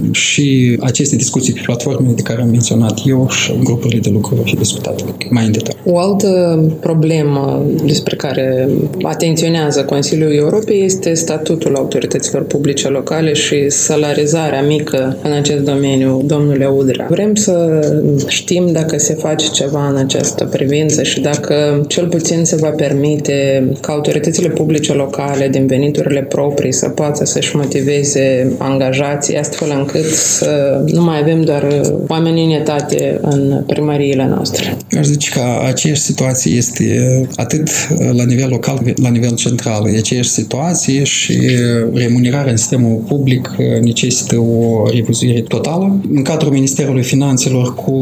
Speaker 6: și aceste discuții pe platformele de care am menționat eu și grupurile de lucru vor fi discutate mai în detaliu.
Speaker 2: O altă problemă despre care atenționează Consiliul Europei este statutul autorităților publice locale și salarizarea mică în acest domeniu, domnule Udrea. Vrem să știm dacă se face ceva în această privință și dacă cel puțin se va permite ca autoritățile publice locale din veniturile proprii să poată să-și motiveze angajații astfel încât să nu mai avem doar oameni în etate în primăriile noastre.
Speaker 6: Aș zice că aceeași situație este atât la nivel local, la nivel central. E aceeași situație și remunerarea în sistemul public necesită o revizuire totală. În cadrul Ministerului Finanțelor, cu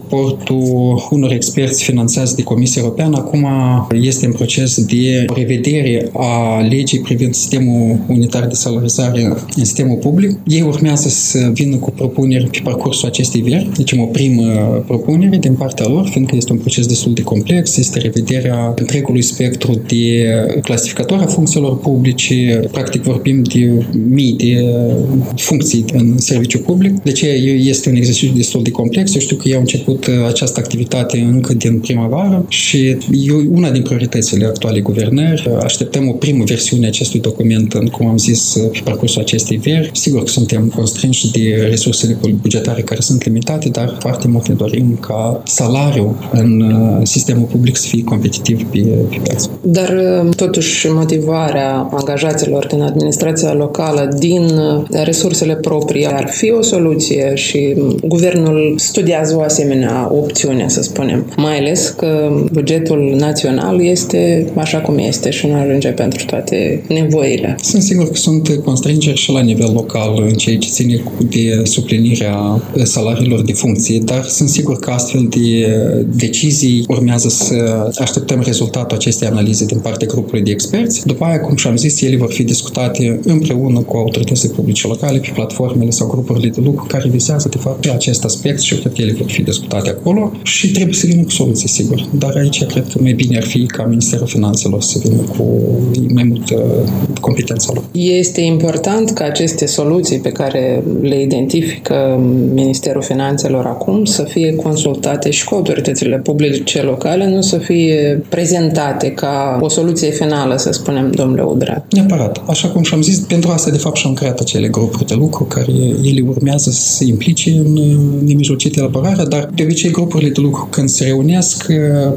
Speaker 6: suportul unor experți finanțați de Comisia Europeană, acum este în proces de revedere a legii privind sistemul unitar de salarizare în sistemul public. Ei urmează să vină cu propuneri pe parcursul acestei veri, deci o primă propunere din partea lor, fiindcă este un proces destul de complex, este revederea întregului spectru de clasificatori a funcțiilor publice, practic vorbim de mii de funcții în serviciu public, deci este un exercițiu destul de complex. Eu știu că ei au început această activitate încă din primăvară și e una din prioritățile actualei guvernări. Așteptăm o primă versiune a acestui document, cum am zis, pe parcursul acestei veri. Sigur că suntem constrânși de resursele bugetare care sunt limitate, dar foarte mult ne dorim ca salariul în sistemul public să fie competitiv pe piață.
Speaker 2: Dar totuși motivarea angajaților din administrația locală din resursele proprii ar fi o soluție și guvernul studiază o asemenea opțiune, să spunem. Mai ales că bugetul național este așa cum este și nu ajunge pentru toate nevoile.
Speaker 6: Sunt sigur că sunt constrângeri și la nivel local în ceea ce ține de suplinirea salariilor de funcție, dar sunt sigur că astfel de decizii urmează să așteptăm rezultatul acestei analize din partea grupului de experți. După aia, cum și-am zis, ele vor fi discutate împreună cu autoritățile publice locale pe platformele sau grupurile de lucru care vizează, de fapt, acest aspect și cred că ele vor fi discutate acolo și trebuie să vină cu soluții, sigur. Dar aici cred că mai bine ar fi ca Ministerul Finanțelor să vină cu mai multă competență lor.
Speaker 2: Este important ca aceste soluții pe care le identifică Ministerul Finanțelor acum să fie consultate și cu autoritățile publice locale, nu să fie prezentate ca o soluție finală, să spunem, domnule Udrea.
Speaker 6: Neapărat. Așa cum și-am zis, pentru asta, de fapt, și-am creat acele grupuri de lucru care ele urmează să se implice în nemijlocit elaborarea, dar de obicei grupurile de lucru când se reunesc,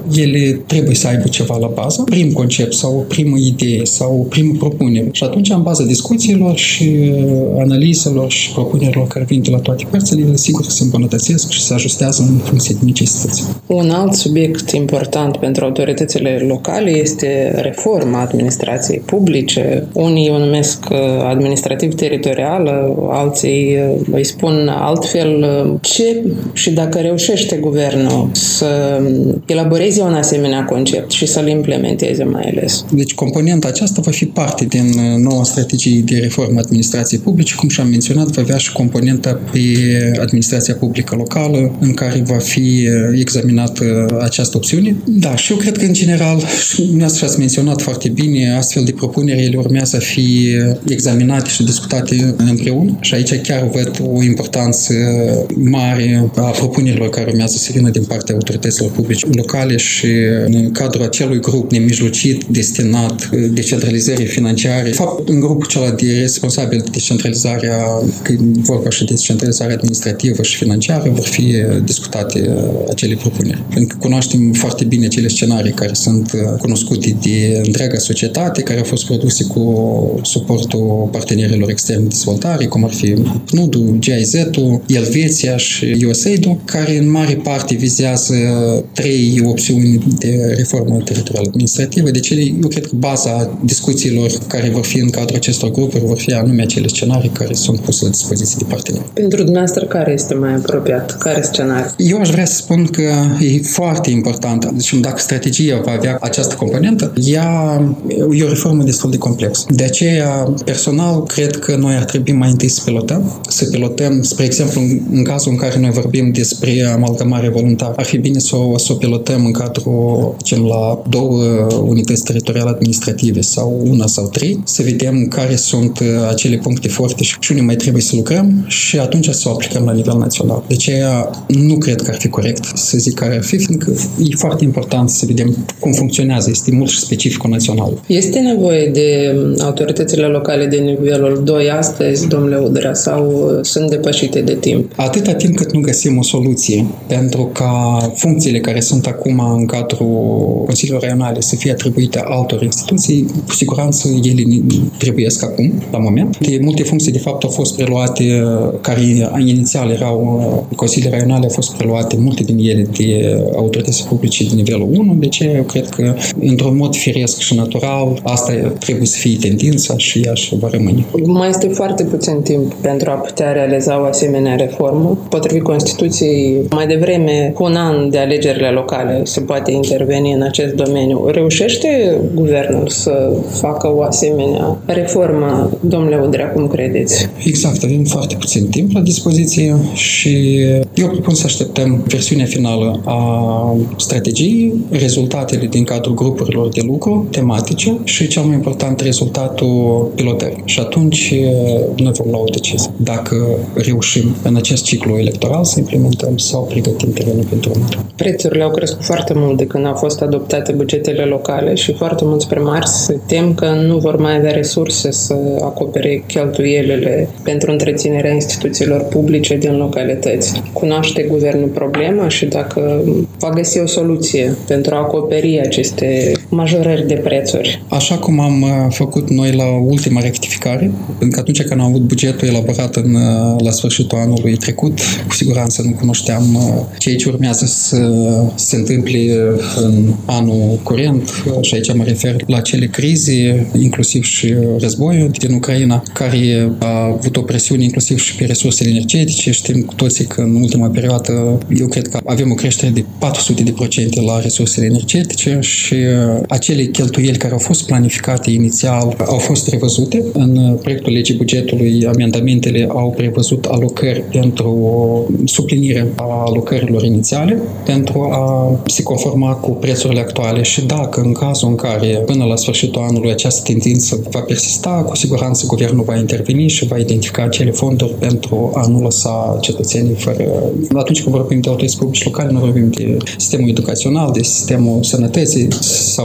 Speaker 6: ele trebuie să aibă ceva la bază, prim concept sau o primă idee sau o primă propunere. Și atunci, în baza discuțiilor și analizelor și propunerilor care vin de la toate părțile, ele sigur se îmbunătățesc și se ajustează în funcție de necesități.
Speaker 2: Un alt subiect important important pentru autoritățile locale este reforma administrației publice. Unii o numesc administrativ-teritorială, alții îi spun altfel. Ce și dacă reușește guvernul să elaboreze un asemenea concept și să-l implementeze mai ales?
Speaker 6: Deci componenta aceasta va fi parte din noua strategie de reformă administrației publice. Cum și-am menționat, va avea și componenta pe administrația publică locală, în care va fi examinată această opțiune. Da, și eu cred că, în general, și ați menționat foarte bine, astfel de propuneri, ele urmează să fie examinate și discutate împreună. Și aici chiar văd o importanță mare a propunerilor care urmează să vină din partea autorităților publice locale și în cadrul acelui grup nemijlocit destinat decentralizării financiare. De fapt, în grupul acela de responsabil de descentralizarea, când vorba și de descentralizarea administrativă și financiară, vor fi discutate acele propuneri. Pentru că cunoaștem foarte bine acele scenarii care sunt cunoscute de întreaga societate, care au fost produse cu suportul partenerilor externi de dezvoltare, cum ar fi PNUD-ul, GIZ-ul, Elveția și USAID-ul, care în mare parte vizează 3 opțiuni de reformă teritorială administrativă. Deci, eu cred că baza discuțiilor care vor fi în cadrul acestor grupuri vor fi anume acele scenarii care sunt puse la dispoziție de parteneri.
Speaker 2: Pentru dumneavoastră, care este mai apropiat? Care scenariu?
Speaker 6: Eu aș vrea să spun că e foarte important. Deci, dacă strategia va avea această componentă, ea e o reformă destul de complexă. De aceea, personal, cred că noi ar trebui mai întâi să pilotăm, spre exemplu, în cazul în care noi vorbim despre amalgamare voluntară, ar fi bine să o pilotăm în cadrul, la 2 unități teritoriale administrative sau 1 sau 3, să vedem care sunt acele puncte forte și unde mai trebuie să lucrăm și atunci să o aplicăm la nivel național. De aceea, nu cred că ar fi corect să zic care ar fi, fiindcă e foarte important să vedem cum funcționează. Este mult și specificul național.
Speaker 2: Este nevoie de autoritățile locale de nivelul 2 astăzi, domnule Udrea, sau sunt depășite de timp?
Speaker 6: Atâta timp cât nu găsim o soluție pentru ca funcțiile care sunt acum în cadrul Consiliului Regionale să fie atribuite altor instituții, cu siguranță ele trebuiesc acum, la moment. Multe funcții, de fapt, au fost preluate, care inițial erau Consiliile Regionale, au fost preluate, multe din ele, de autorități publice de nivelul 1, deci eu cred că, într-un mod firesc și natural, asta trebuie să fie tendința și ea și va rămâne.
Speaker 2: Mai este foarte puțin timp pentru a putea realiza o asemenea reformă. Potrivit Constituției, mai devreme, cu un an de alegerile locale, se poate interveni în acest domeniu. Reușește guvernul să facă o asemenea reformă? Domnule Udrea, cum credeți?
Speaker 6: Exact, avem foarte puțin timp la dispoziție și eu propun să așteptăm versiunea finală a strategiei, rezultatele din cadrul grupurilor de lucru tematice și, cel mai important, rezultatul pilotării. Și atunci noi vom lua o decizie. Dacă reușim în acest ciclu electoral să implementăm sau pregătim terenul pentru următor.
Speaker 2: Prețurile au crescut foarte mult de când au fost adoptate bugetele locale și foarte mulți primari se tem că nu vor mai avea resurse să acopere cheltuielile pentru întreținerea instituțiilor publice din localități. Cunoaște guvernul problema și dacă va găsi o soluție pentru a acoperi aceste majorări de prețuri?
Speaker 6: Așa cum am făcut noi la ultima rectificare, pentru că atunci când am avut bugetul elaborat la sfârșitul anului trecut, cu siguranță nu cunoșteam ce aici urmează să se întâmple în anul curent și aici mă refer la cele crize, inclusiv și războiul din Ucraina, care a avut o presiune inclusiv și pe resursele energetice. Știm cu toții că în ultima perioadă eu cred că avem o creștere de 400% la resursele energetice și acele cheltuieli care au fost planificate inițial au fost revăzute. În proiectul legii bugetului, amendamentele au prevăzut alocări pentru suplinirea alocărilor inițiale, pentru a se conforma cu prețurile actuale și dacă în cazul în care până la sfârșitul anului această tendință va persista, cu siguranță guvernul va interveni și va identifica acele fonduri pentru a nu lăsa cetățenii fără... Atunci când vorbim de autorități publice locale, nu vorbim de sistemul educațional, de sistemul sănătății sau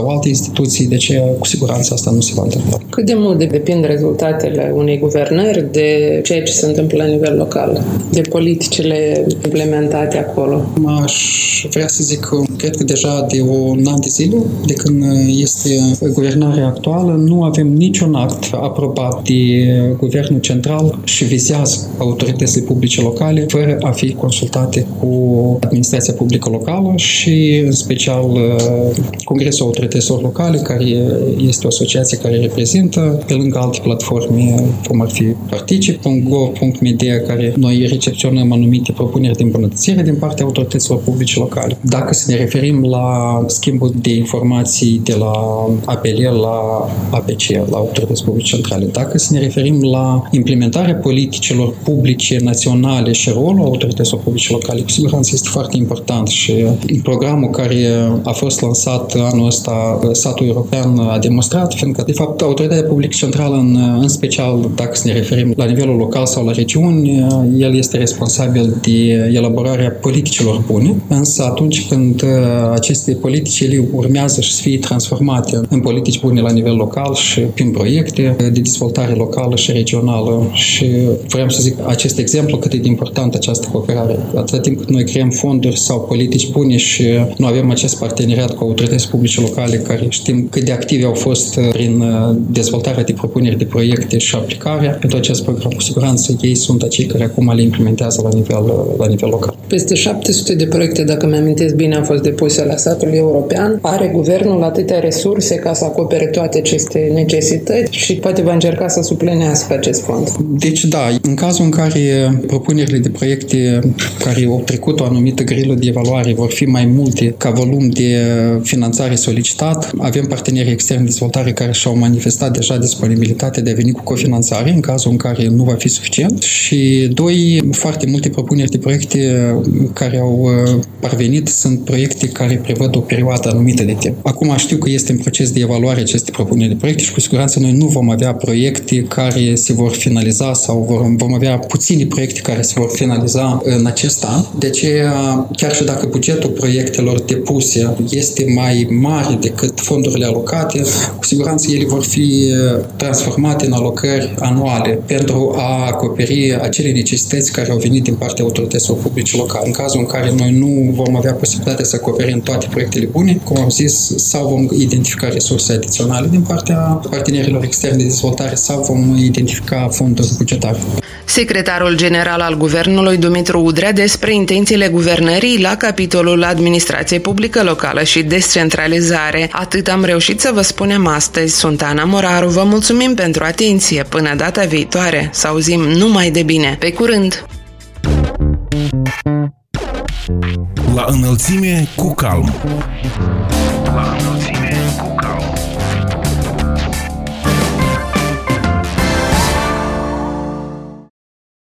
Speaker 6: sau alte instituții, de ce cu siguranță asta nu se va întâmpla.
Speaker 2: Cât de mult depind rezultatele unei guvernări de ceea ce se întâmplă la nivel local, de politicile implementate acolo?
Speaker 6: Aș vrea să zic că cred că deja de un an de zile, de când este guvernarea actuală, nu avem niciun act aprobat de guvernul central și vizează autoritățile publice locale fără a fi consultate cu administrația publică locală și în special Congresul Autorităților Locale, care este o asociație care reprezintă, pe lângă alte platforme, cum ar fi Particip.gov.media, care noi recepționăm anumite propuneri de îmbunătățire din partea autorităților publice locale. Dacă să ne referim la schimbul de informații de la APL la APC, la autorități publice centrale, dacă să ne referim la implementarea politicilor publice naționale și rolul autorităților publice locale, cu siguranță este foarte important și programul care a fost lansat anul ăsta, Satul European, a demonstrat, fiindcă, de fapt, autoritatea publică centrală, în special, dacă să ne referim la nivelul local sau la regiuni, el este responsabil de elaborarea politicilor bune, însă atunci când aceste politici ele urmează să fie transformate în politici bune la nivel local și prin proiecte de dezvoltare locală și regională. Și vreau să zic acest exemplu cât e de important această cooperare. Atâta timp cât noi creăm fonduri sau politici bune și nu avem acest parteneriat cu autorități publice locale care știm cât de active au fost prin dezvoltarea de propuneri de proiecte și aplicarea pentru acest program, cu siguranță ei sunt acei care acum le implementează la nivel local.
Speaker 2: Peste 700 de proiecte, dacă mi-amintesc bine, au fost depuse la Satul European. Are guvernul atâtea resurse ca să acopere toate aceste necesități și poate va încerca să suplinească acest fond?
Speaker 6: Deci da, în cazul în care propunerile de proiecte care au trecut o anumită grilă de evaluare vor fi mai multe ca volum de finanțare solicitat, avem parteneri externi de dezvoltare care și-au manifestat deja disponibilitatea de a veni cu cofinanțare în cazul în care nu va fi suficient și doi, foarte multe propuneri de proiecte care au parvenit sunt proiecte care prevăd o perioadă anumită de timp. Acum știu că este în proces de evaluare aceste propuneri de proiecte și cu siguranță noi nu vom avea proiecte care se vor finaliza sau vom avea puține proiecte care se vor finaliza în acest an. De aceea, chiar și dacă bugetul proiectelor depuse este mai mare decât fondurile alocate, cu siguranță ele vor fi transformate în alocări anuale pentru a acoperi acele necesități care au venit din partea autorităților publice locale. În cazul în care noi nu vom avea posibilitatea să acoperim toate proiectele bune, cum am zis, sau vom identifica resurse adiționale din partea partenerilor externi de dezvoltare sau vom identifica fonduri bugetare.
Speaker 2: Secretarul general al Guvernului, Dumitru Udrea, despre intențiile guvernării la capitolul administrație publică locală și descentralizare. Atât am reușit să vă spunem astăzi. Sunt Ana Moraru, vă mulțumim pentru atenție. Până data viitoare, să auzim numai de bine. Pe curând!
Speaker 1: La înălțime cu calm.